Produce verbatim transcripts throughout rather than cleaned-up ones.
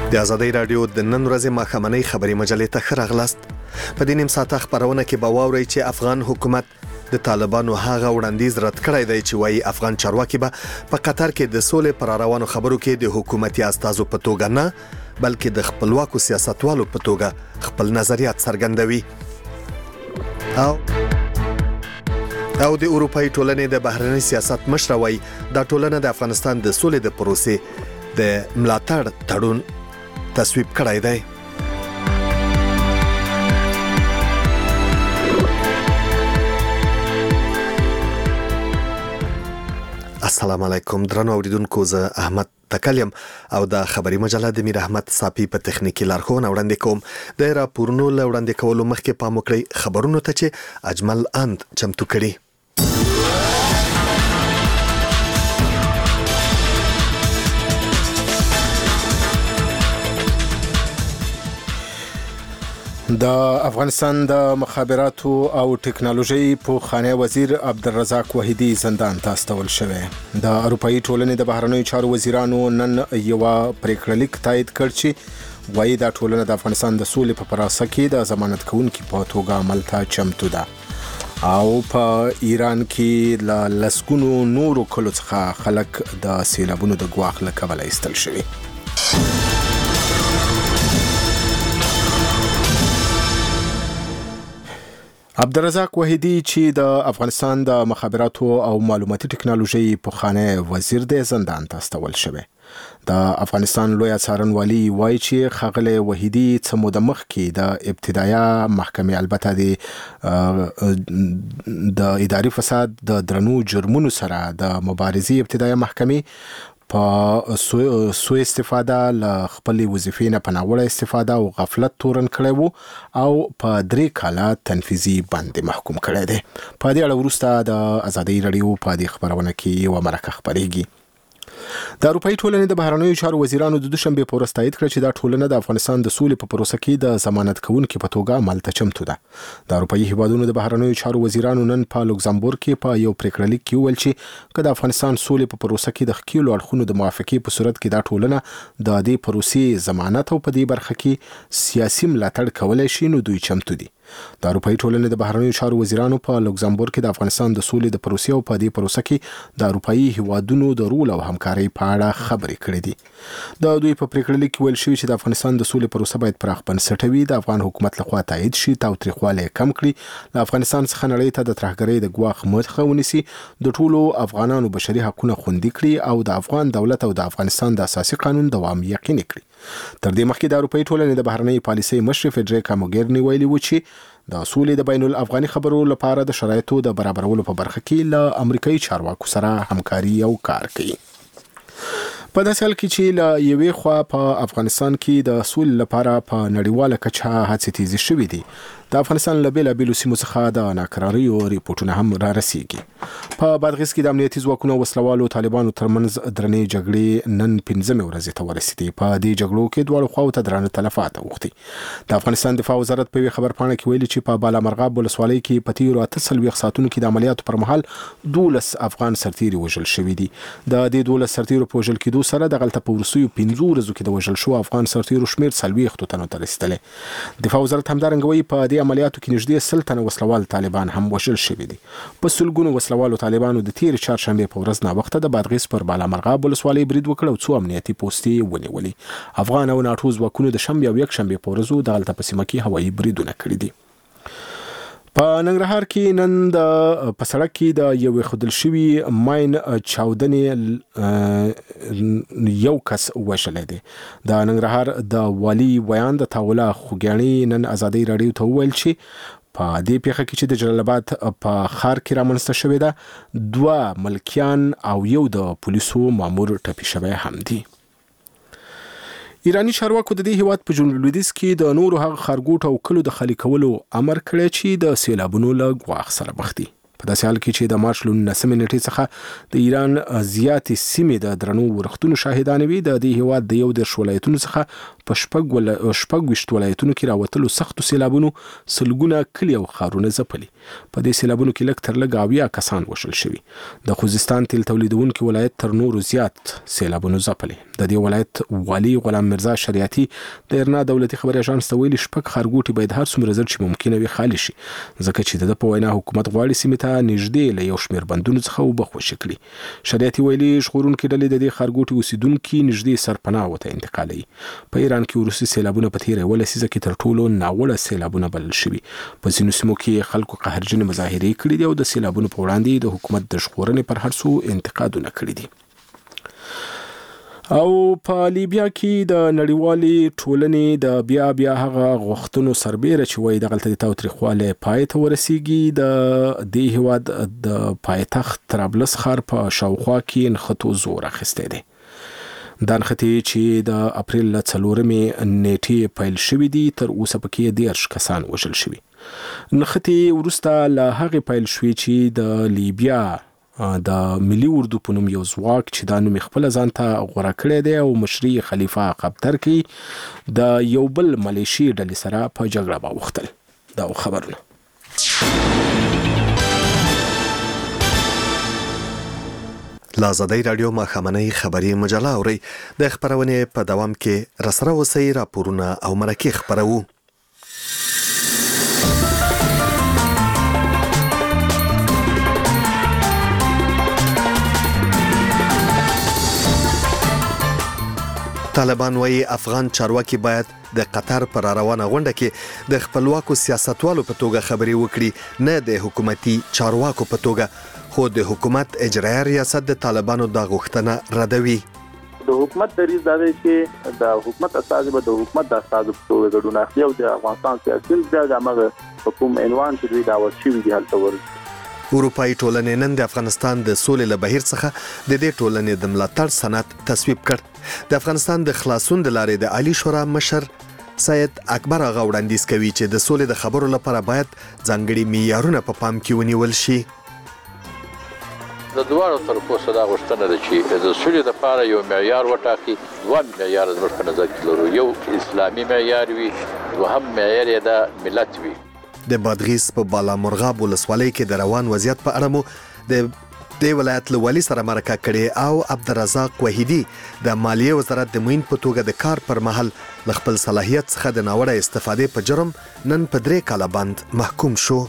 د ازادۍ راډیو د نن ورځې ماښامنۍ خبري مجلې ته ښه راغلاست. په دې نیم ساعته خبرونه کې به واورئ چې افغان حکومت د طالبانو هغه وړاندیز رد کړی دی چې وایي افغان چارواکي به په قطر کې د سولې پر روانو خبرو کې د حکومتي استازو په توګه نه بلکې د خپلواکو سیاستوالو په توګه خپل نظریات څرګندوي. او او د اروپאי ټولنې د بهرنی سیاست مشر وایي دا ټولنه د افغانستان د سولې د پروسې د ملاتړ تړون تصویب کړی دی. السلام علیکم درنو اوریدونکو، زه احمد تکلیم او د خبري مجله د میر احمد صافي په تخنیکی لارښوونه وړاندې کوم. د راپورونو له وړاندې کولو مخکې پام وکړئ خبرونو ته چې اجمل اند چمتو کړي. د افغانستان د مخابراتو او ټکنالوژي پوخانه وزیر عبدالرزاق وحیدی زندان ته استول شوی. د اروپאי ټولنې د بهرنیو چارو وزیرانو نن یو پریکړه لیک تایید کړ چې وایي دا ټولنه د افغانستان د سولې په پروسه کې د ضمانت کوونکي په توګه عمل ته چمتو ده. او په ایران کې له لسګونو نورو کلو څخه خلک د سیلابونو د ګواښ له کبله ایستل شوي. عبدالرزاق وحیدی چې د افغانستان د مخابراتو او معلوماتي ټکنالوژي پوخانه وزیر دی زندان ته استول شوی. د افغانستان لوی څارنوالي وایي چې ښاغلی وحیدی څه موده مخکې د ابتدایه محکمې البته د د اداري فساد د درنو جرمونو سره د مبارزې ابتدایه محکمې په سو استفاده له خپل وظیفې نه په ناوړه استفاده او غفلت تورن کړی وو او په درې کاله تنفیذي باندې محکوم کړی دی. په دې اړه وروسته د ازادۍ راډیو په دې خبرونه کې یوه مرکه خپرېږي. د اروپאי ټولنې د بهرنیو چارو وزیرانو د دوشنبه په ورځ تایید کړ چې دا ټولنه د افغانستان د سولې په پروسه کې د ضمانت کوونکي په توګه عمل ته چمتو ده. د اروپאי هیوادونو د بهرنیو چارو وزیرانو نن په لوکزامبورګ کې په یو پریکړه لیک کې ویل چې که د افغانستان سولې په پروسه کې د ښکېلو اړخونو د موافقې په صورت کې دا ټولنه د دې پروسې ضمانت او په دې برخه کې سیاسي ملاتړ کولای شي نو دوی چمتو دي. د اروپאי ټولنې د بهرنیو چارو وزیرانو په لوکزامبورګ کې د افغانستان د سولې د پروسې او په دې پروسه کې د اروپאי هیوادونو د رول او همکارۍ په اړه خبرې کړې دي. د دوی په پریکړه لیک کې ویل شوی چې د افغانستان د سولې پروسه باید پراخ بنسټه وي، د افغان حکومت لخوا تایید شي، تاوتریخوالی کم کړي، له افغانستان څخه نړۍ ته د ترهګرۍ د ګواښ مخه ونیسي، د ټولو افغانانو بشري حقونه خوندي کړي او د افغان دولت او د افغانستان د اساسي قانون دوام یقیني کړي. تر دې مخکې د اروپאי ټولنې د بهرنۍ پالیسۍ مشر فدریکا موګرني ویلي و چې د سولې د بین الافغاني خبرو لپاره د شرایطو د برابرولو په برخه کې له امریکایي چارواکو سره همکاري او کار کوي. په داسې حال کې چې له یوې خوا په افغانستان کې د سولې لپاره په نړیواله کچه هڅې تیزې شوې دي، د افغانستان له بېلابېلو سیمو څخه د ناکراریو ریپورټونه هم را رسېږي. په بادغیس کې د امنیتي ځواکونو او وسلوالو طالبانو ترمنځ درنې جګړې نن پنځمې ورځې ته ورسېدې. په دې جګړو کې دواړو خواو ته درانه تلفات اوښتي. د افغانستان دفاع وزارت په یوې خبرپاڼه کې ویلي چې په بالامرغاب ولسوالۍ کې په تېرو اته څلوېښت ساعتونو کې د عملیاتو پر مهال دولس افغان سرتیري وژل شوي دي. د دې دولس سرتیرو په وژل کېدو سره دغلته په وروستیو پنځو ورځو کې د وژل شوو افغان سرتیرو شمېر څلوېښتو تنو ته رسېدلی. دفاع وزارت همدارنګه وایي په دې عملیاتو کې نږدې سل تنه وسلوال طالبان هم وژل شوي دي. په سلګونو وسلوالو طالبانو د تېرې چهارشنبې په ورځ ناوخته د بادغیس پر بالامرغاب ولسوالۍ برید وکړ او څو امنیتي پوستې ونیولې. افغان او ناټو ځواکونو د شنبې او یکشنبې په ورځو دغلته په سیمه کې هوایي بریدونه کړي دي. په ننګرهار کې نن د په سړک کې د یو خودل شوی ماین چاودنې یو کس وژلی دی. د ننګرهار د والي ویان د تاوله خوګیاڼي نن ازادۍ راډیو ته وویل چې په دې پیښه کې چې د جلال آباد په ښار کې رامنځته شوې ده دوه ملکیان او یو د پولیسو مامور ټپي شوی هم دی. ایرانی چارواکو د دې هیواد په جنوب لویدیځ کې د نورو هغه ښارګوټو او کلو د خالي کولو امر کړی چې د سیلابونو له ګواښ سره مخ دي. په داسې حال کې چې د مارچ له نولسمې نیټې څخه د ایران زیاتې سیمې د درنو ورښتونو شاهدانې وي، د دې هیواد د یو دېرش ولایتونو څخه په شپږ ول شپږ ویشت ولایتونو کې راوتلو سختو سیلابونو سلګونه کلي او ښارونه ځپلي. په دې سیلابونو کې لږ تر لږه اویا کسان وشل شوي. د خوزستان تیل تولیدونکي ولایت تر نورو زیات سیلابونو ځپلي. د دې ولایت والي غلام مرزا شریعتي د ارنا دولتي خبري اژانس ته ویلي شپږ ښارګوټي باید هر څومره ژر چې ممکنه وي خالي شي، ځکه چې د په وینا حکومت غواړي سیمې ته نږدې له یو شمېر بندونو څخه اوبه خوشې کړي. شریعتي ویلي ژغورونکي ډلې د دې ښارګوټي اوسیدونکي نږدې سرپناه ورته انتقالوي. په ایران کې وروستي سیلابونه په تېره یوه لسیزه کې تر ټولو ناوړه سیلابونه بلل شوي. په ځینو سیمو کې خلکو قهرجنې مظاهرې کړي دي او د سیلابونو په وړاندې د حکومت د ژغورنې پر هر څه انتقادونه کړي دي. او په لیبیا کې د نړیوالې ټولنې د بیا بیا هغه غوښتنو سربیره چې وایي دغلته د تاوتریخوالي پای ته ورسیږي، د دې هیواد د پایتخت طرابلس ښار په شاوخوا کې نښتو زور اخیستی دی. دا نښتې چې د اپریل له څلورمې نیټې پیل شوي دي، تر اوسه پکې دېرش کسان وژل شوي. نښتې وروسته له هغې پیل شوې چې د لیبیا د ملي اردو په نوم یو ځواک چې دا نوم یې خپله ځان ته غوره کړی دی او مشري خلیفه قبطر کې د یو بل ملیشي ډلې سره په جګړه واوښتل. دا خبرونه له ازادۍ راډیو ماښامنۍ خبري مجله اورئ. د خپرونې په دوام کې راسره اوسئ، راپورونه او مرکې خپروو. طالبان وایي افغان چارواکي باید د قطر پر روانه غونډه کې د خپلواکو سیاستوالو په توګه خبرې وکړي، نه د حکومتي چارواکو په توګه. خو د حکومت اجرایي ریاست د طالبانو دا غوښتنه ردوي. د حکومت دریځ دا دی چې د حکومت استازي به د حکومت د استازو په توګه ګډون اخلي او د افغانستان سیاسي بیا د هغه په کوم عنوان چې دوی دعوت شوي دي هلته ورځي. اروپایي ټولنې نن د افغانستان د سولې له بهیر څخه د دې ټولنې د ملاتړ سند تصویب کړ. د افغانستان د خلاصون د لارې د عالی شورا مشر سید اکبر آغا وړاندیز کوي چې د سولې د خبرو لپاره باید ځانګړي معیارونه په پام کې ونیول شي. د دواړو طرفو څخه دا غوښتنه ده چې د سولې لپاره یو معیار وټاکي. دوه معیار زموږ په نظر کې لرو، یو اسلامي معیار وي، دوهم معیار یې د ملت وي. د بادغیس په بالا مرغاب ولسوالۍ کې د روان وضعیت په اړه مو د د ولایت له والي سره مرکه کړې او عبدالرزاق وحیدي د مالیې وزارت د معین په توګه د کار پر مهال له خپل صلاحیت څخه د ناوړه استفادې په جرم نن په درې کاله بند محکوم شو.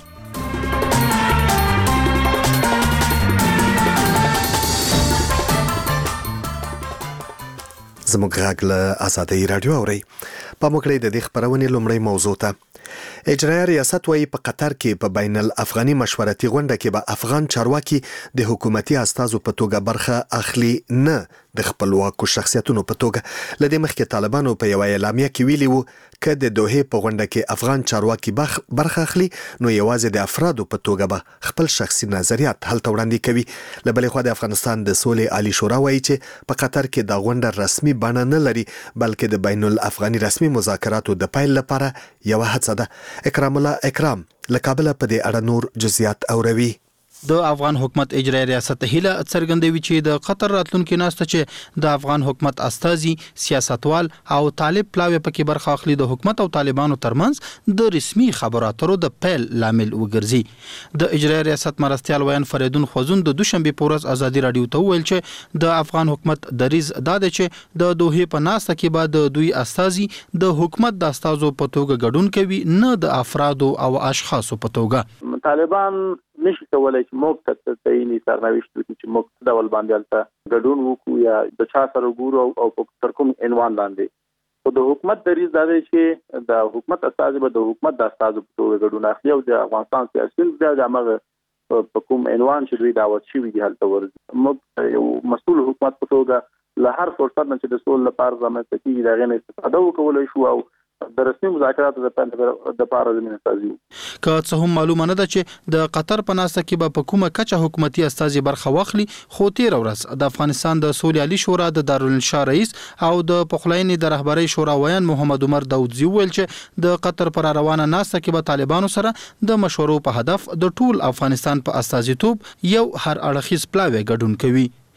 زموږ غږ له ازادۍ راډیو اورئ. پام وکړئ د دې خپرونې لومړۍ موضوع ته. اجرایي ریاست وایي په قطر کې په بین الافغاني مشورتي غونډه کې به افغان چارواکي د حکومتي استازو په توګه برخه اخلي، نه د خپلواکو شخصیتونو په توګه. لدې مخکې طالبانو په یوه اعلامیه کې ویلي وو که د دوحې په غونډه کې افغان چارواکي برخه اخلي نو یوازې د افرادو په توګه به خپل شخصي نظریات هلته وړاندې کوي. له بلې خوا د افغانستان د سولې عالی شورا وایي چې په قطر کې دا غونډه رسمي بڼه نه لري، بلکې د بین الافغاني رسمي مذاکراتو د پیل لپاره یوه هڅه ده. اکرام الله اکرام له کابل په دې اړه نور جزئیات اوروي. د افغان حکومت اجرایي ریاست هیله څرګندوي چې د قطر راتلونکي ناسته چې د افغان حکومت استازي، سیاستوال او طالب پلاوی پکې برخه اخلي د حکومت او طالبانو ترمنځ د رسمي خبرو اترو د پیل لامل وګرځي. د اجرایي ریاست مرستیال ویان فریدون خوزون د دوشنبه په ورځ ازادي رادیو ته ویل چې د افغان حکومت دریز دا دی چې د دوحې په ناسته کې بعد د دوی استازي د حکومت د استازو په توګه ګډون کوي، نه د افرادو او اشخاصو په توګه. طالبان نشي کولای چې موږ ته تعیني سرنوشت وکړي چې موږ څه ډول باندې هلته ګډون وکړو یا د چا سره وګورو او په تر کوم عنوان باندې. خو د حکومت دریځ دا دی چې د حکومت استازي به د حکومت د استازو په توګه ګډون اخلي او د افغانستان سیاسیون بیا د هغه په کوم عنوان چې دوی دعوت شوي دي هلته ورځي. موږ یو مسؤل حکومت په توګه له هر فرصت نه چې د سولې لپاره رامنځته کېږي د هغې نه استفاده وکولی شو او د رسمي مذاکراتو د پاره زمینه سازي. که څه هم معلومه نه ده چې د قطر په ناسته کې به په کومه کچه حکومتي استازي برخه واخلي، خو تېره ورځ د افغانستان د سولې عالی شورا د دارالانشا رئیس او د پخلاینې د رهبرۍ شورا ویان محمد عمر داودزي وویل چې د قطر پر روانه ناسته کې به طالبانو سره د مشورو په هدف د ټول افغانستان په استازیتوب یو هر اړخیز پلاوی ګډون کوي.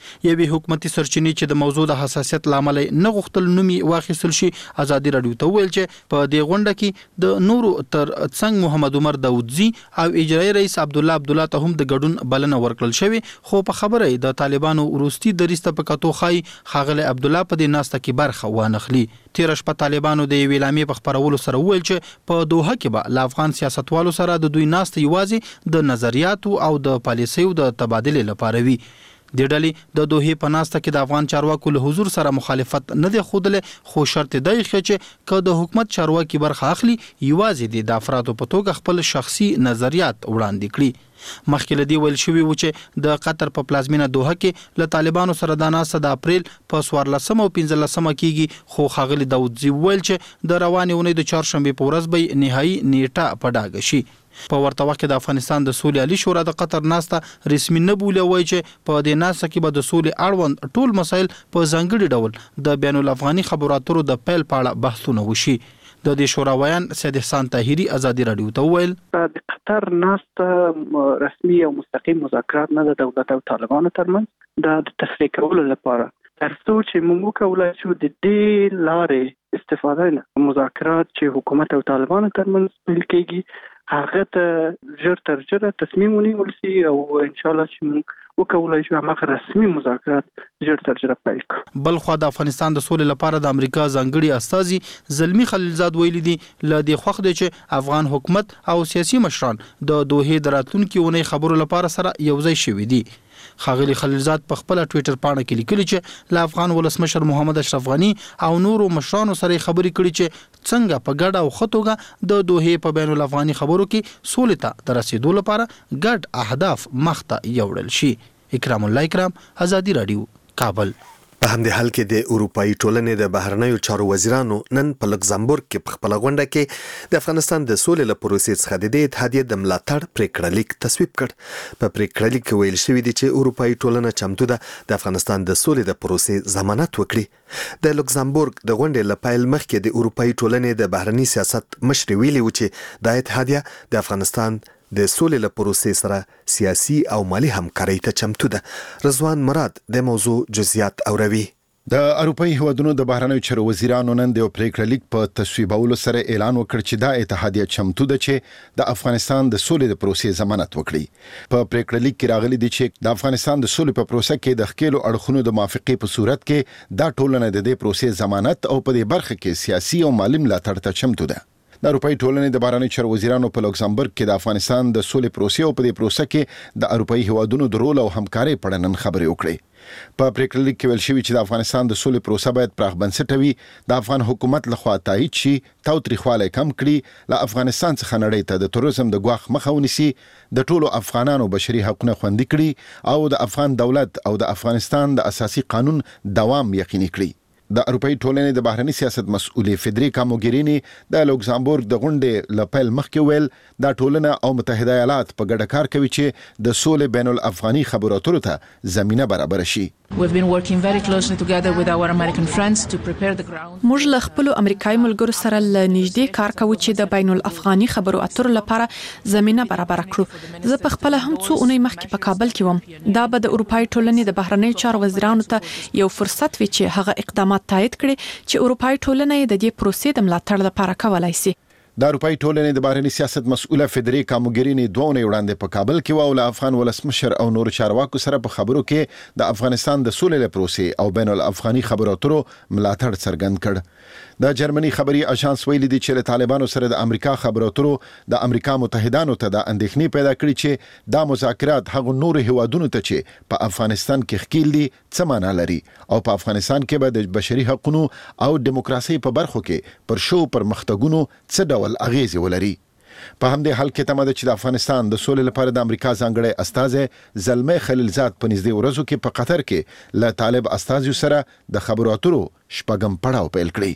یوې حکومتي سرچینې چې د موضوع د حساسیت لامل نه غوښتل نومي واخیستل شي ازادي رادیو ته ویل چې په دې غونډه کې د نورو تر څنګ محمد عمر داودزي او اجرایي رئیس عبد الله عبد الله ته هم د ګډون بلنه ورکړل شوې، خو په خبره د طالبانو وروستي دریسته په کتو خای خاغله عبد الله په دې ناسته کې برخه وانخلي. تیر شپه طالبانو د یوې اعلامیې په خبرولو سره ویل چې په دوحه کې به له افغان سیاستوالو سره د دوی ناسته یوازې د نظریاتو او د پالیسیو د تبادلې لپاره وي. د ډلې د دوحې په ناسته کې د افغان چارواکو له حضور سره مخالفت نه دی ښودلی، خو شرط دی چې که د حکومت چارواکي برخه اخلي یوازې د افرادو په توګه خپل شخصي نظریات وړاندې کړي. مخکې له دې ویل شوي و چې د قطر په پلازمینه دوحه کې له طالبانو سره د ناسته د اپریل په څوارلسمه او پنځلسمه کېږي، خو ښاغلي داودزي ویل چې د روانې اونۍ د چهارشنبې په ورځ به نهایي نیټه په ډاګه شي. په ورته وخت کې د افغانستان د سولې عالی شورا د قطر ناسته رسمي نه بولی، وایي چې په دې ناسته کې به د سولې اړوند ټول مسایل په ځانګړي ډول د بین الافغاني خبرو اترو د پیل په اړه بحثونه وشي. د دې شورا ویان سید احسان طاهری ازادي رادیو ته ویل د قطر ناسته رسمي او مستقیم مذاکرات نه د دولت او طالبانو ترمنځ د تفریق کولو لپاره تر څو چې موږ وکولای شو د دې لارې استفاده نه مذاکرات چې حکومت او طالبانو ترمنځ پیل کېږي هغه ته ژر تر ژره تصمیم ونیول شي او ان شاء الله چې موږ وکولای شو هغه رسمي مذاکرات ژر تر ژره پیل کړو. بل خو د افغانستان د سولې لپاره د امریکا ځانګړي استازي زلمی خلیلزاد ویلي دي ل دې خوښ دي چې افغان حکومت او سیاسي مشران د دوحې د راتلونکي اونۍ خبرو لپاره سره یوځای شوي دي. خاغلی خلیلزاد په خپل ټوئیټر پاڼه کې لیکلي چې ل افغان ولسمشر محمد اشرف غنی او نورو مشرانو سره خبرې کړي چې څنګه په ګډه او خطوګه د دوحې په بین الافغاني خبرو کې سولې ته د رسیدو لپاره ګډ اهداف مخته یوړل شي. اکرام الله اکرام، ازادي رادیو، کابل. په همدې حال کې د اروپאי ټولنې د بهرنیو چارو وزیرانو نن په لکزمبورګ کې په خپل غونډه کې د افغانستان د سولې لپاره پروسې څخه د دې اتحادیې د ملاتړ پریکړه لیک تصویب کړ. په پریکړه لیک کې ویل شوی دی چې اروپאי ټولنه چمتو ده د افغانستان د سولې د پروسې ضمانت وکړي. د لکزمبورګ د غونډې لپاره مخکې د اروپאי ټولنې د بهرنی سیاست مشر ویلي و چې د اتحادیه د افغانستان د سولې له پروسې سره سیاسي او مالی همکارۍ ته چمتو ده. رضوان مراد د موضوع جزئیات اوروي. د اروپאי هیوادونو د بهرنیو چارو وزیرانو نن د پریکړه لیک په تصویبولو سره اعلان وکړ چې دا اتحادیه چمتو ده چې د افغانستان د سولې د پروسې ضمانت وکړي. په پریکړه لیک کې راغلي دي چې د افغانستان د سولې په پروسه کې د خپل اړخونو د موافقې په صورت کې دا ټولنه د دې پروسې ضمانت او په دې برخه کې سیاسي او مالی ملاتړ ته چمتو ده. د اروپאי ټولنې د بهرنیو چارو وزیرانو په لوکسمبرګ کې د افغانستان د سولې پروسې او په دې پروسه کې د اروپאי هیوادونو د رول او همکارۍ په اړه نن خبرې وکړې. په پریکړه لیک کې ویل شوی چې د افغانستان د سولې پروسه باید پراخ بنسټه وي، د افغان حکومت لخوا تایید شي، تاوتریخوالی کم کړي، له افغانستان څخه نړۍ ته د تروریزم د ګواښ مخه ونیسي، د ټولو افغانانو بشري حقوقونه خوندي کړي او د افغان دولت او د افغانستان د اساسي قانون دوام یقیني کړي. د اروپאי ټولنې د بهرنی سیاست مسؤلې فدریکا موګرینی د لوکزمبورګ د غونډې لپاره مخکې ویل دا ټولنه او متحده ایالات په ګډه کار کوي چې د سولې بین الافغاني خبرو اترو ته زمينه برابر شي. We've been working very closely together with our American friends to prepare the ground. موږ له خپل امریکایي ملګرو سره ل نږدې کار کوو چې د بین الافغاني خبرو اترو لپاره زمينه برابر کړو. زه په خپل هم څو اونۍ مخکې په کابل کې وم. دا به د اروپאי ټولنې د بهرنیو چارو وزیرانو ته یو فرصت وي چې هغه اقدامات تایید کړي چې اروپאי ټولنه د دې پروسې د ملاتړ لپاره کولای شي. د اروپאי ټولنې د بهرنی سیاست مسؤله فدریکا موګرینی دوه اونۍ وړاندې په کابل کې و او له افغان ولسمشر او نور چارواکو سره په خبرو کې د افغانستان د سولې لپاره پروسې او بین الافغاني خبرو اترو ملاتړ څرګند کړ. د جرمني خبري اژانس ویلي دی چې طالبانو سره د امریکا خبرو اترو د امریکا متحدانو ته د اندېښنې پیدا کړې چې دا مذاکرات هغه نور هیوادونو ته چې په افغانستان کې ښکیل دي څه معنا لري او په افغانستان کې به د بشري حقوقو او دیموکراسي په برخو کې پر شو پرمختګونو څه ډول اغیزې ولري. په همدې حال کې تمه ده چې د افغانستان د سولې لپاره د امریکا ځانګړی استازی زلمی خلیلزاد په نږدې ورځو کې په قطر کې له طالب استازیو سره د خبرو اترو شپږم پړاو پیل کړی.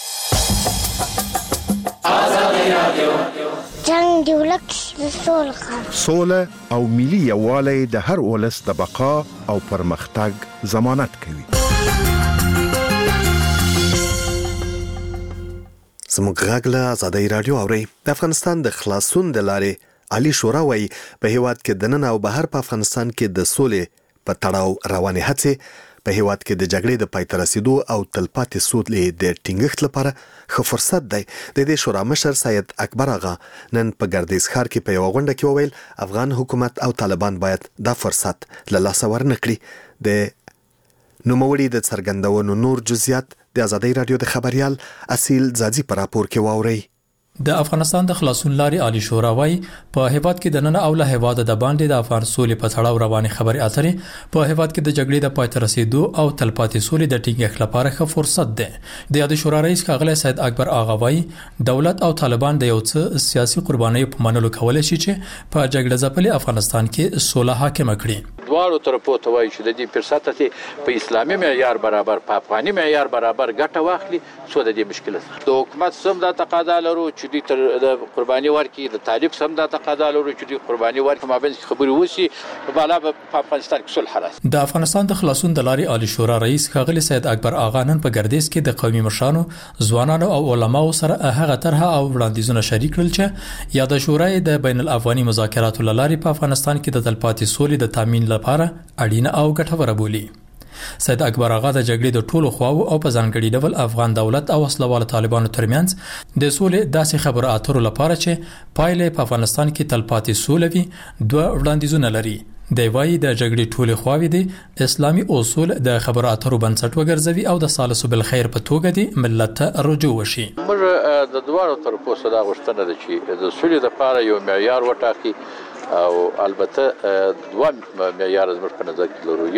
جنگ دی ولک سوله سوله او ملي یووالی د هر ولس د بقا او پرمختګ ضمانت کوي. زموږ غږ له ازادي رادیو اوري. د افغانستان د خلاصون د لارې عالی شورا وايي په هیواد کې د نن او بهر په افغانستان کې د سولې په تړاو روانې هڅې په هیواد کې د جګړې د پای ته رسیدو او تلپاتې سولې د ټینګښت لپاره ښه فرصت دی. د دې شورا مشر سید اکبر آغا نن په ګردیز ښار کې په یوه غونډه کې وویل افغان حکومت او طالبان باید دا فرصت له لاسه ورنه کړي. د نوموړي د څرګندونو نور جزئیات د ازادۍ راډیو د خبريال اصیل زادي په راپور کې واورئ. د افغانستان د خلاصون لارې عالی شورا وايي په هیواد کې د نن او له هیواد د باندې د افغان سولې په تړاو روانې خبرې اترې په هیواد کې د جګړې د پای ته رسیدو او تلپاتې سولې د ټینګښت لپاره ښه فرصت دی. د یاد شورا رئیس ښاغلی سید اکبر آغا وايي دولت او طالبان د یو څه سیاسي قربانیو په منلو کولای شي چې په جګړه ځپلي افغانستان کې سوله حاکمه کړي. دواړو طرفو ته وایي چې د دې فرصت ته په اسلامي معیار برابر په افغاني معیار برابر ګټه واخلي څو د دې مشکل د حکومت سم د تقاضا لرو چې دوی تر د قرباني ورکړي د طالب سم د تقاضا لرو چې دوی قرباني ورکړي مابین خبرې وشي په بالا په افغانستان کې صلح راشي. د افغانستان د خلاصون د لارې عالی شورا رئیس ښاغلی سید اکبر آغا نن په ګردیز کې د قومي مشرانو ځوانانو او علماو سره هغه طرحه او وړاندیزونه شریک کړل چې یا د شورای د بین الافغاني مذاکراتو لارې په افغانستان کې د تلپاتې سولې د تامین لپاره اړینه او ګټوره بولي. سید اکبر آغا د جګړې د ټولو خواو او په ځانګړي ډول افغان دولت او وسلوال طالبانو ترمنځ د سولې داسې خبرو اترو لپاره چې پایله په افغانستان کې تلپاتې سولې وي دوه وړاندیزونه لري. دی وايي د جګړې ټولې خواوې د اسلامي اصول د خبرو اترو بنسټ وګرځوي او د سالسو بالخير په توګه د ملت ته رجوع وشي. موږ د دوه طرفو سره غوښتنه ده چې د سولې لپاره یو معیار وټاکي او البته دوه معیار زموږ په نظر کې لرو.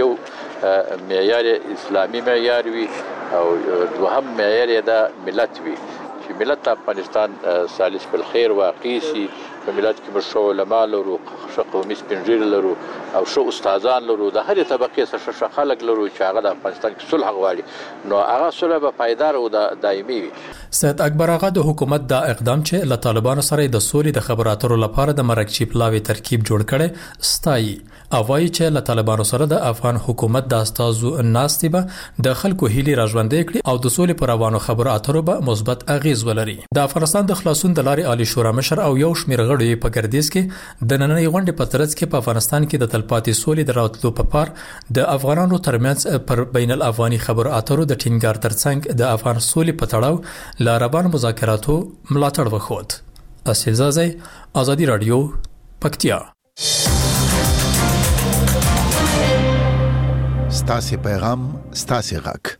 یو معیار اسلامي معیار وي او دوهم معیار د ملت وي چې ملت افغانستان سالس بالخير واقع شي. په ملت کې مشو علما لرو ښه قومي سپینږیري لرو او ښه استادان لرو د هرې طبقې څخه ښه خلک لرو چې هغه د افغانستان کې صلح غواړي نو هغه صلح به پایدار او دایمي وي. سید اکبر آغا د حکومت دا اقدام چې له طالبانو سره د سولې د خبرو اترو لپاره د مرکچی پلاوی ترکیب جوړ کړي ستایي او وايي چې له طالبانو سره د افغان حکومت د استازو ناستې به د خلکو هیلې راژوندې کړي او د سولې پر روانو خبرو اترو به مثبت اغیز ولري. د افغانستان د خلاصون د لارې عالی شورا مشر او یو شمېر غړي په ګردیز کې د نننۍ غونډې په ترڅ کې په افغانستان کې د تلپاتې سولې د راتلو په پار د افغانانو ترمنځ پر بین الافغاني خبرو اترو د ټینګار ترڅنګ د افغان سولې په تړاو ل عربان مذاکراتو ملاتړ وکړ. اصل زازي ازادي رادیو پکتیا. ستاسو پیغام ستاسو غږ.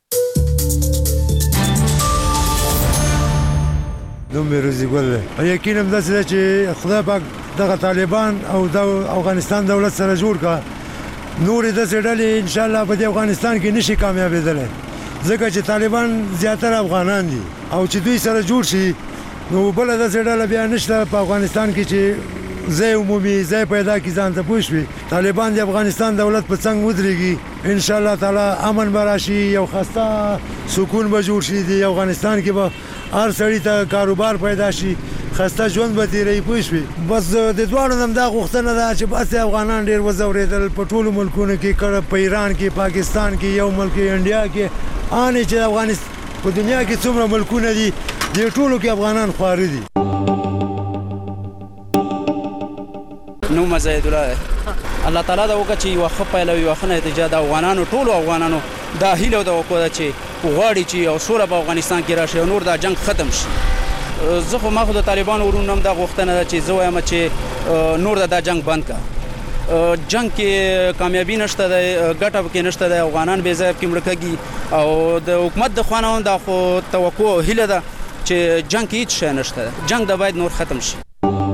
نو مې روزي ګل یقینا د څه چې خدای پاک دغه طالبان او د افغانستان دولت سره جوړ کا نور د څړلې ان شاء الله په افغانستان کې نشي کامیابېدل ځکه چې طالبان زیاتره افغانان دي او چې دوی سره جوړ شي نو بل د څړل بیا نشته په افغانستان کې چې زه عمومي زه پیدا کی ځان ته پوښوي طالبان د افغانستان دولت په څنګه ودرېږي ان شاء الله تعالی امن براشي یو خسته سکون به جوړ شي د افغانستان کې به هر سړی ته کاروبار پیدا شي خسته ژوند به تیری پوښوي. بس د دوه نن دا غوښتنه ده چې بس افغانان ډیر وزوریدل په ټولو ملکونو کې کړه په ایران کې پاکستان کې یو ملک انډیا کې ان چې افغانستان په دنیا کې څومره ملکونه دي د ټولو کې افغانان خواري دي. نو مزید الله تعالی دا وکړي چې واخه پهلوي واخه نتیجه د افغانانو ټولو افغانانو دا هیله د وکړه چې غواړي چې او سوره په افغانستان کې راشي او نور دا جنگ ختم شي. زه خو ما خو د طالبانو ورونو هم دا غوښتنه ده چې زه وایم چې نور دا جنگ بند کا جنگ کې کامیابی نشته ده ګټه کې نشته ده افغانان به ځای کې مړکږي او د حکومت د خوانو دا خو توقع هیله ده چې جنگ کې هیڅ شی نشته جنگ دا باید نور ختم شي.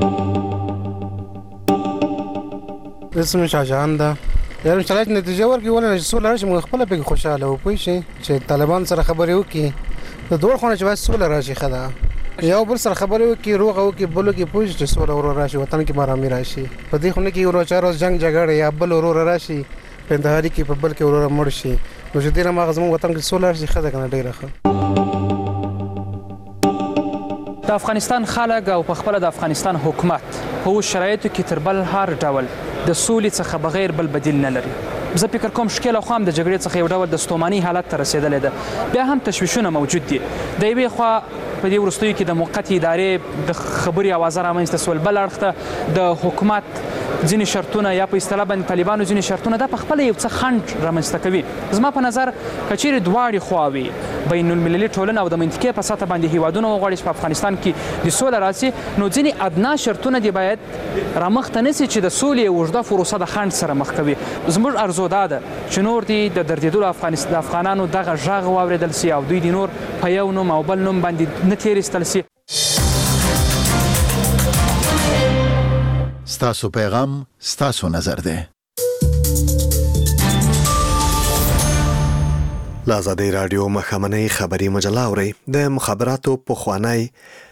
اسم شاهجهان ده یاره چې راځي نتیجه ورکړي ولې سوله راشي موږ خپل په خوشاله او پوه شي چې طالبان سره خبرې وکړي د دوه خونه چې واسه سوله راشي خدا یو بل سره خبرې وکړي روغه وکړي بل کې پوه شي سوله ور راشي وطن کې مرامي راشي په دې خونه کې ورو چارو جنگ جګړه یا بل ور راشي په اندهاري کې په بل کې ور مړ شي نو چې دینه ماغه زموږ وطن کې سوله راشي خدا کنه ډیره ښه. د افغانستان خلک او په خپل د افغانستان حکومت په شرایطو کې تر بل هر ډول د سولې څخه بغیر بل بدیل نه لري. زه فکر کوم شکل خو هم د جګړې څخه یو ډول د ستوماني حالت ته رسیدلې ده بیا هم تشویشونه موجود دي د یوې خوا په دې وروستیو کې د موقتې ادارې د خبري اوازه رامنځته سول بل اړخ ته د حکومت ځینې شرطونه یا په اصطلاح باندې طالبانو ځینې شرطونه دا په خپله یو څه خنډ رامنځته کوي. زما په نظر که چیرې دواړې خواوې بین المللي ټولنه او د منطقې په سطح باندې هیوادونه وغواړي چې په افغانستان کې د سوله راسي، نو ځینې ادنا شرطونه دې باید رامخته نه سي چې د سولې اوږده پروسه د خنډ سره مخ کوي. زموږ ارزو دا ده چې نور دې د دردېدلو د افغانانو دغه غږ واورېدل سي او دوی د نور په یو نوم او بل نوم باندې نه تېرېستل سي. ستاسو پیغام ستاسو نظر دی. له ازادۍ راډیو مخامنۍ خبري مجله اورئ. د مخابراتو پخوانی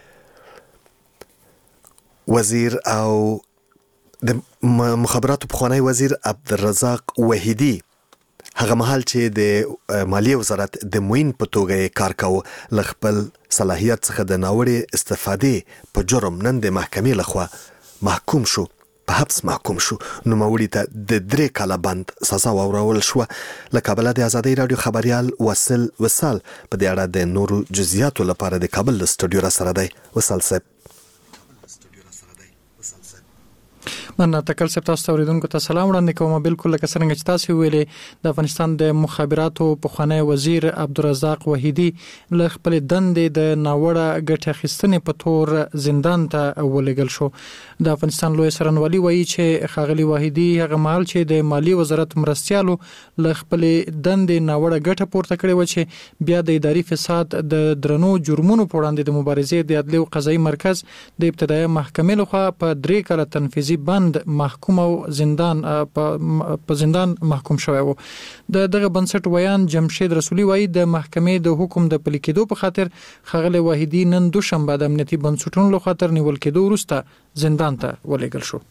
وزیر او د مخابراتو پخوانی وزیر عبدالرزاق وحیدی هغه مهال چې د مالیې وزارت د معین په توګه کار کاوه له خپل صلاحیت څخه د ناوړې استفادې په جرم نن د محکمې لخوا محکوم شو، په حبس محکوم شو. نوموړي ته د درې کاله بند سزا واورول شوه. له کابله د ازادۍ راډیو خبریال وصل وصال په دې اړه د نورو جزئیاتو لپاره د کابل له سټوډیو را سره دی. وصال صاحب. من تکل صاحب تاسو اوریدونکو ته سلام وړاندې کوم. بالکل لکه څنګه چې تاسو ویلې د افغانستان د مخابراتو پخوانی وزیر عبدالرزاق وحیدی له خپل دندې د ناوړه ګټه اخیستنې په تور زندان ته ولېږل شو. د افغانستان لوی سرنوالي وایي چې ښاغلي وحیدی هغه مهال چې د مالیې وزارت مرستیالو له خپل دندې ناوړه ګټه پورته کړې و چې بیا د اداري فساد د درنو جرمونو په وړاندې د مبارزې د عدلي او قضایي مرکز د ابتدایي محکمې لخوا په درې کاله تنفیذي بند محکوم او زندان په زندان محکوم شوی و. د دغه بنسټ ویان جمشید رسولي وایي د محکمې د حکم د پلي کېدو په خاطر ښاغلی وحیدی نن دوشنبه د امنیتي بنسټونو له خاطر نیول کېدو وروسته زندان ته ولېږل شو.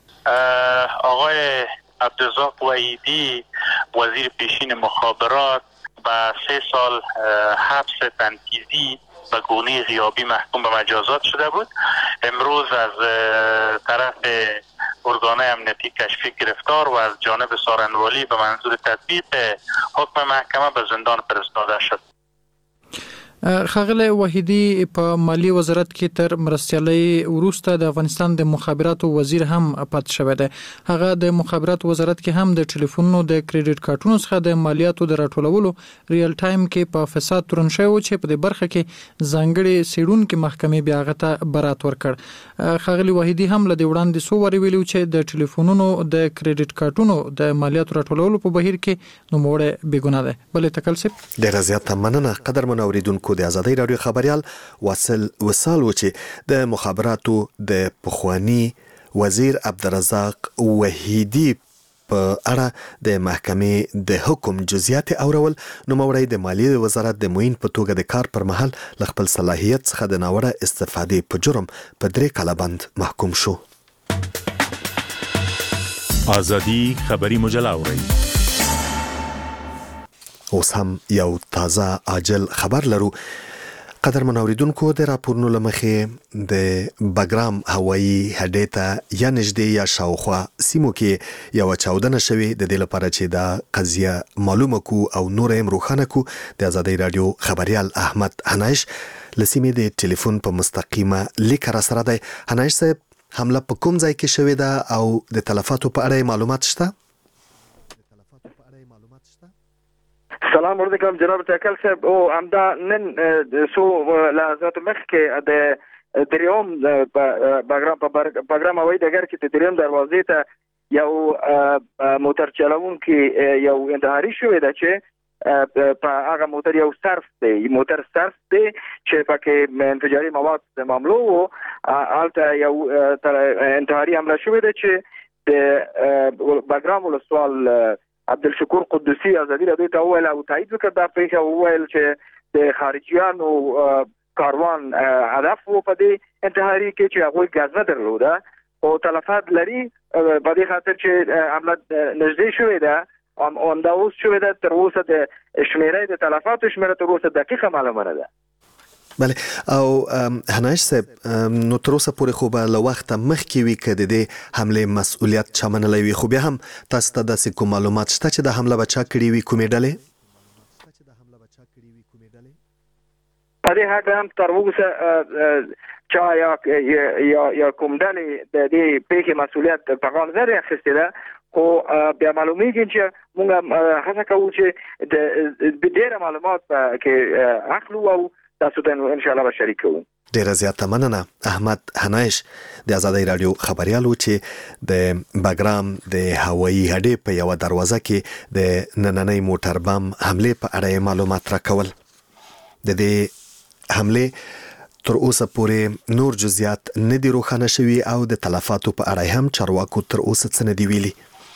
آقای عبدالرزاق وحیدی وزیر پیشین مخابرات با سه سال حبس تنفیذی به گونه غیابی محکوم به مجازات شده بود. امروز از طرف ارگان‌های امنیتی کشفی گرفتار و از جانب سارنوالی به منظور تطبیق حکم محکمه به زندان فرستاده شد. ښاغلی وحیدی په مالیې وزارت کې تر مرستیالۍ وروسته د افغانستان د مخابراتو وزیر هم پاتې شوی دی. هغه د مخابراتو وزارت کې هم د ټلیفونونو د کریډټ کارتونو څخه د مالیاتو د راټولولو ریل ټایم کې په فساد تورن شوی و چې په دې برخه کې ځانګړې څېړونکې محکمې بیا هغه ته برات ورکړ. ښاغلي وحیدی هم له دې وړاندې څو وارې ویلي چې د ټلیفونونو د کریډټ کارتونو د مالیاتو راټولولو په بهیر کې نوموړی بېګناه دی. بلې تکل صاحب ډېره زیاته مننه. قدرمن اوریدونکو د ازادۍ راډیو خبریال وصل وصال و چې د مخابراتو د پخوانی وزیر عبدالرزاق وحیدی په اړه د محکمې د حکم جزئیات اورول. نوموړی د مالیې وزارت د معین په توګه د کار پر مهال له خپل صلاحیت څخه د ناوړه استفادې په جرم په درې کاله بند محکوم شو. ازادي خبري مجله اورئ. اوس هم یو تازه عاجل خبر لرو. قدرمن اوریدونکو د راپورونو لمخې د بګرام هوایی هډې ته یا نږدې یا شاوخوا سیمو کې یو چاودنه شوې. د دې لپاره چې دا قضیه معلومه کو او نور هم روښانه کو د ازادۍ راډیو خبریال احمد حنایش لسیمې د ټلیفون په مستقیمه لیک را سره دی. حنایش صاحب، حمله په کوم ځای کې شوې ده او د تلفاتو په اړه معلومات شته؟ سلام علیکم جناب تکل صاحب. او همدا نن سو لحظات مخکې د دریوم بګرام په بګرام هوایي ډګر کې د دریوم دروازې ته یو موټر چلوونکی یو انتحاري شوی ده چې په هغه موټر یو صرف دی موټر صرف دی چې پکې انفجاري مواد معاملو وو. هلته یو انتحاري حمله شوې ده چې د بګرام ولسوال عبدالشکور قدوسی ازادي راډیو ته وویل او تایید وکړ دا پیښه، وویل چې د خارجیانو کاروان هدف و په دې انتحاري کې چې هغوی ګاز نه درلوده او تلفات لري. په دې خاطر چې حمله نږدې شوې ده همدا اوس شوې ده. تر اوسه د شمېرې د تلفاتو شمېره تر اوسه دقیقه معلومه نه ده. بله. او حنایش صاحب، نو تر اوسه پورې خو به له وخته مخکې وي که د دې حملې مسؤلیت چا منلی وي، خو بیا هم تاسو ته داسې کوم معلومات شته چې د حمله به چا کړې وي؟ کومې ډلې؟ په دې هکله هم تر اوسه چا یا یا یا کوم ډلې د دې پیښې مسولیت په غاړه لري اخیستل خو بیا معلومیږي چې موږ هڅه کوو چې د ډېر معلومات کې اخلو او تاسو ته ان شاء الله به شریک کوو. ډیره زیاته مننه احمد حنایش د آزادۍ رادیو خبريالو چې د باګرام د هوایي هډې په یو دروازه کې د نننۍ موټر بم حمله په اړه معلومات راکول. د دې حمله تر اوسه پورې نور جزئیات نه دي روښانه شوي او د تلفاتو په اړه هم چارواکو تر اوسه څه نه دی ویلي.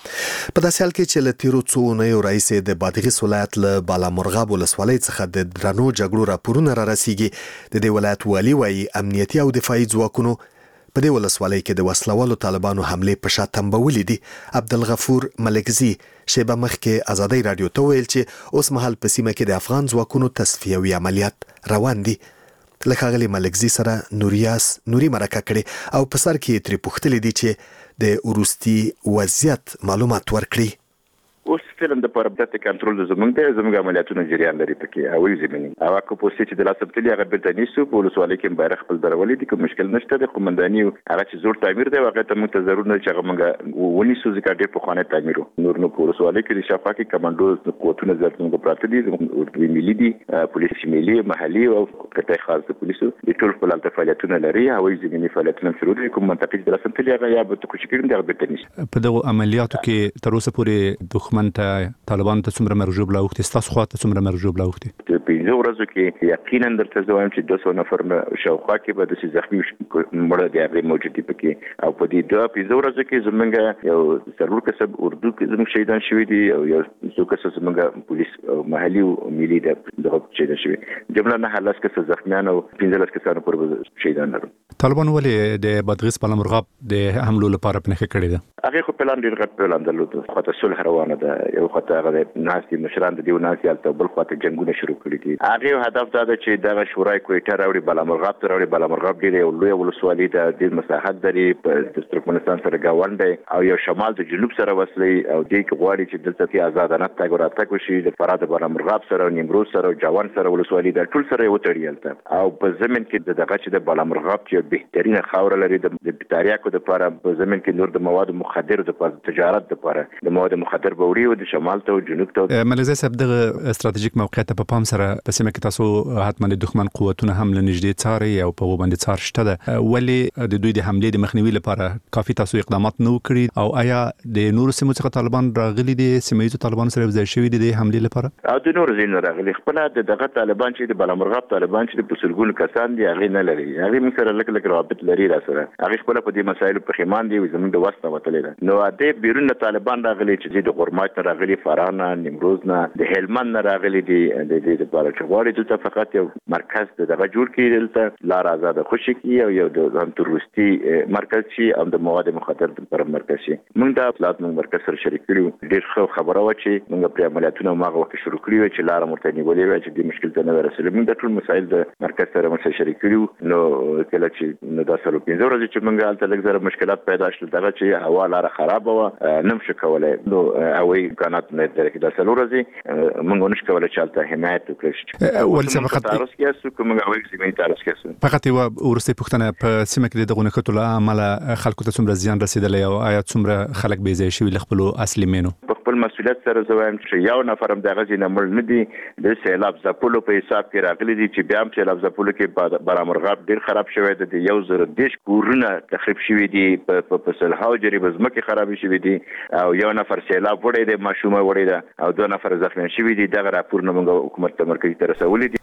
په داسې حال کې چې له تیرو څو اونیو راهیسې د بادغیس ولایت له بالامرغاب ولسوالۍ څخه د درنو جګړو راپورونه را رسیږي. د دې ولایت والي وایي امنیتي او دفاعي ځواکونو په دې ولسوالۍ کې د وسلوالو طالبانو حمله په شا تنبولې دي. عبدالغفور ملکزي شیبه مخکې آزادۍ رادیو ته ویل چې اوس مهال په سیمه کې د افغان ځواکونو تصفیوي عملیات روان دي. له ښاغلي ملکزي سره نوریاس نوري مرکه کړې او په سر کې ترې پوښتلې دي چې د وروستي وضعیت معلومات ورکړي. اوس فلم د پربدت کنټرول زمونږ د زمونږ عملیاتونو جریان لري پکې او زمینی او کو پوسټ چې د لاسب تلي هغه بلتنی سو په ولسوالۍ کې بیرغ خپل درولې دي کوم مشکل نشته. د قومنداني هغه چې زور تعمیر دی هغه ته موږ ته ضرورت نه چې هغه موږ ونی سو ځکه ډېر په خانه تعمیر نور نو په ولسوالۍ کې د شفاقي کمانډو قوتونه زرتونګ پراته دي د ملي دي پولیس ملي محلي او کته خاص د پولیسو د ټول په لالته فعالیتونه لري او زمینی فعالیتونه شروع دي. کوم منطقې د لاسب تلي هغه یا به کوشش کوي د بلتنی په دغه عملیاتو کې تر اوسه پورې دښمن ته طالبان ته څومره مرجوب لاوختي ستاسو خواته څومره مرجوب لاوختي؟ په پنځه ورځو کې یقینا درته زوایم چې دوه سوه نفر شاوخوا کې به د زخمي مړه دی هغه موجود دي پکې او په دې دوه پنځه ورځو کې زمونږ یو ضرور کسب اردو کې زمونږ شهیدان شوي دي او یو څو کسب زمونږ پولیس او محلي او ملي د دغه شهیدان شوي جمله نه هلاس کسب زخمیان او پنځه لس کسانو پر شهیدان لرو. طالبان ولې د بادغیس بالامرغاب د حملو لپاره پنهخه کړې ده؟ هغه خو پلان ډیر غټ پلان درلود خو ته صلح روانه ده یو خطر هغه ناسي مشران د دیو ناسي الته بل خواته جنگونه شروع کړي دي. هغه هدف دا ده چې دغه شورای کوټه راوړي بالامرغاب ته راوړي بالامرغاب ډیر یو لوی ولسوالۍ ده د مساحت لري په ترکمنستان سره گاوند او یو شمال د جنوب سره وصلې او د غواړي چې دلته کې آزادانه تګ راتګ وشي د فراد بالامرغاب سره نیمروز سره جوان سره ولسوالۍ د ټول سره وتړیلته او په زمين کې دغه چې د بالامرغاب چې بهترینه خاور لري د بټاریاکو د لپاره په زمين کې نور د مواد مخدر د لپاره تجارت د لپاره د مواد مخدر بوري او د شمال ته او جنوب ته. ملزه صاحب دغه استراتیژیک موقعیت په پام سره په سیمه کې تاسو حتما د دښمن قوتونه هم لنږدې څاري او په وباندې څار شته ده ولی د دوی د حمله د مخنیوي لپاره کافي تاسو اقدامات نه وکړي او آیا د نور سیمو څخه طالبان راغلي دي سیمایي طالبان سره ځای شوی دي د حمله لپاره او د نور زین راغلي خپل د دغه طالبان چې د بالامرغاب طالبان چې د بوسلګون کسان دي هغه نه لري هغه موږ سره لکه لکه رابط لري را سره هغه خپل په دې مسایلو په خیمان دي زموږ د واسطه وتلې نو د بیرون طالبان راغلي چې د غورمات راغلي فرانه نیمروز نه د هلمند نه راغلي دي د دې لپاره چې غواړي دلته فقط یو مرکز دغه جوړ کړي دلته لار آزاد خوشي کی او یو د تروریستي مرکز شي او د مواد مخدر پر مرکز شي. موږ د اطلاعات موږ مرکز سره شریک کړو ډیر ښه خبره و چې موږ پر عملیاتونه ماغه وکړو شروع کړو چې لار مرتنی ولې چې د مشکل ته نه ورسېږي. موږ د ټول مسایل د مرکز سره مشه شریک کړو نو کله چې نو د سره پنځه ورځې چې موږ حالت لږ زره مشکلات پیدا شول دغه چې هوا لار خراب و نه مش کولای نو اوی قنات نه درکې د سره ورځې موږ نش کولای چې حالت حمایت وکړو ول فقط تاسو کې اسو کوم اوی زمين تاسو کې فقط یو ورسته پښتنه په سیمه کې دغه نکته له عمل خلکو ته څومره زیان رسیدلی او آیا څومره خلک به ځای شوی خپل اصلي مینو خپل مسؤلیت سره زوایم چې یو نفرم دغه ځینې مړ نه دي د سیلاب زپلو په حساب کې راغلي دي چې بیا هم سیلاب زپلو کې بالامرغاب ډیر خراب شوی دی یو زر دیش کورونه تخریب شوی دي په په سلهاو جریب زمکه خراب شوی دي او یو نفر سیلاب وړي دی ماشومه وړي دی او دوه نفر زخمی شوی دي دغه راپور نه موږ حکومت ته مرکزي ته رسولي دي.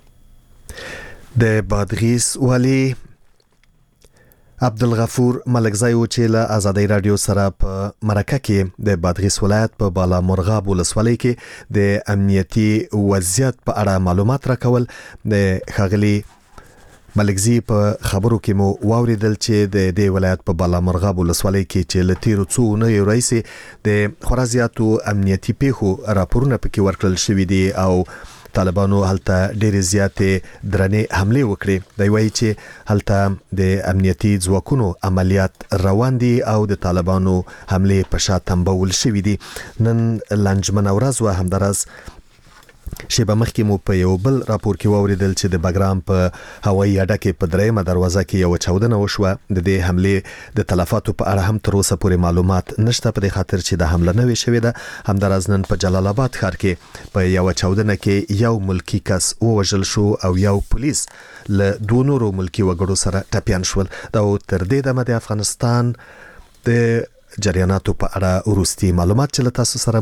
د بادغیس والی عبدالغفور ملکزای و چې له آزادۍ رادیو سره په مرکه کې د بادغیس ولایت په بالامرغاب ولسوالۍ کې د امنیتي وضعیت په اړه معلومات راکول. د ښاغلي ملکزي په خبرو کې مو واوریدل چې د دې ولایت په بالامرغاب ولسوالۍ کې چې له تیرو څو اونیو راهیسې د خورا زیاتو امنیتي پیښو راپورونه پکې ورکړل شوي دي او طالبانو هلته ډېرې زیاتې درنې حملې وکړې. دی وایي چې هلته د امنیتي ځواکونو عملیات روان دي او د طالبانو حملې په شا تنبول شوي دي. نن لنجمنه ورځ و همداراز شیبه مخکې مو په یو بل راپور کې واوریدل چې د بګرام په هوایي اډه کې په دریمه دروازه کې یو چاودنه وشوه. د دې حمله د تلفاتو په اړه هم تر اوسه پورې معلومات نشته، په دې خاطر چې د حمله نه وی شوې ده. همداراز نن په جلال آباد ښار کې په یو چاودنه کې یو ملکی کس ووژل شو او یو پولیس له دوه نورو ملکی وګړو سره ټپيان شول. دا تر دې دمه د افغانستان د جریاناتو په اړه وروستي معلومات چې له تاسو سره